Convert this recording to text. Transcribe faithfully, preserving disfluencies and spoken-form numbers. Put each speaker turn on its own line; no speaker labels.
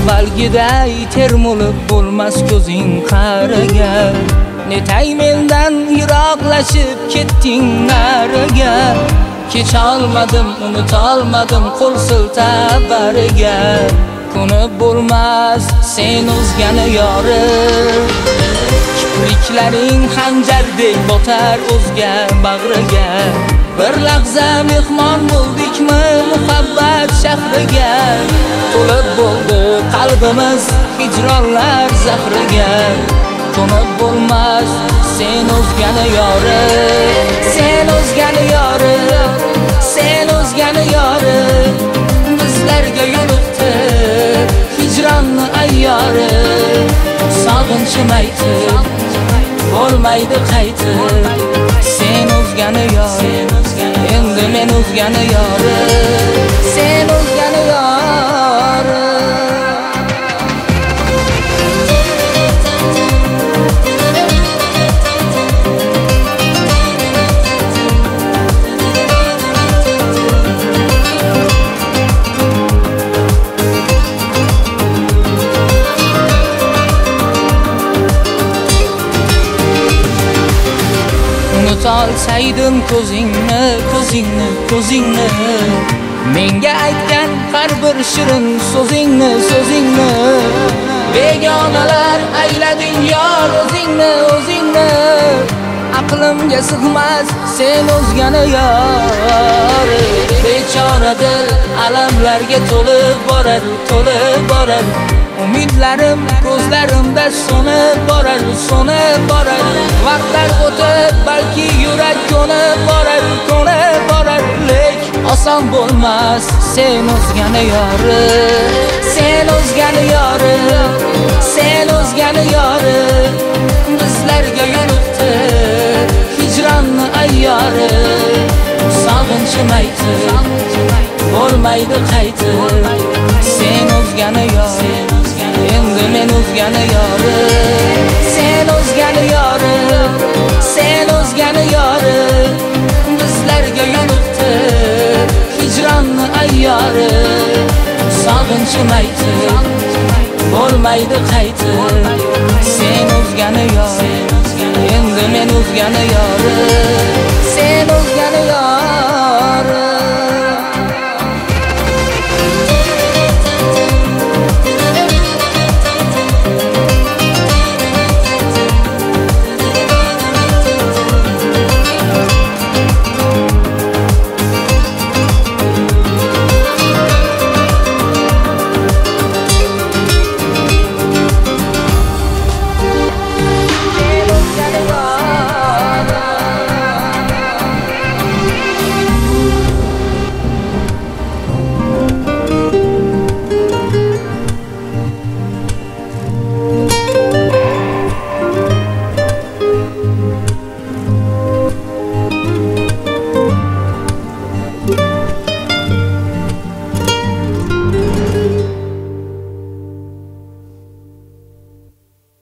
avvalgiday termulib bo'lmas ko'zing qaraga. Netay mendan yiroqlashib ketding nariga. Kecholmadim, unutolmadim qo'l siltab bariga. Ko'nib bo'lmas sen o'zgani yorim. Kipriklaring xanjardek botar o'zga bag'riga. Bir lahza mehmon bo'ldikmi muhabbat shahriga. To'lib bo'ldi qalbimiz hijronlar zahriga. Ko'nib bo'lmas sen o'zgani yorim. Sen o'zgani yorim. Sen o'zgani yorim. Bizlarga yo'liqdi hijronni ayyori. Sog'inchim aytib bo'lmaydi qaytib. Sen o'zgani yorim. Endi men o'zgani yorim. Sen o'zgani yorim. Unutolsaydim ko'zingni, ko'zingni, ko'zingni. Menga aytgan har bir shirin so'zingni, so'zingni. Begonalar aylading yor o'zingni, o'zingni. Aqlimga sig'mas sen o'zgani yor. Bechora dil alamlarga to'lib borar, to'lib borar. Umidlarim ko'zlarimda so'nib borar, so'nib borar. Vaqtlar o'tib balki yurak ko'nib borar, ko'nib borar. Lek oson bo'lmas sen o'zgani yorim. Sen o'zgani yorim. Sen o'zgani yorim. Bizlarga yo'liqdi hijronni ayyori. Sog'inchim aytib bo'lmaydi qaytib. Sen o'zgani yorim. Endi men o'zgani yorim. Sen o'zgani yorim. Sen o'zgani yorim. Bizlarga yo'liqdi hijronni ayyori. Sog'inchim aytib bo'lmaydi qaytib. Sen o'zgani yorim. Endi men o'zgani yorim.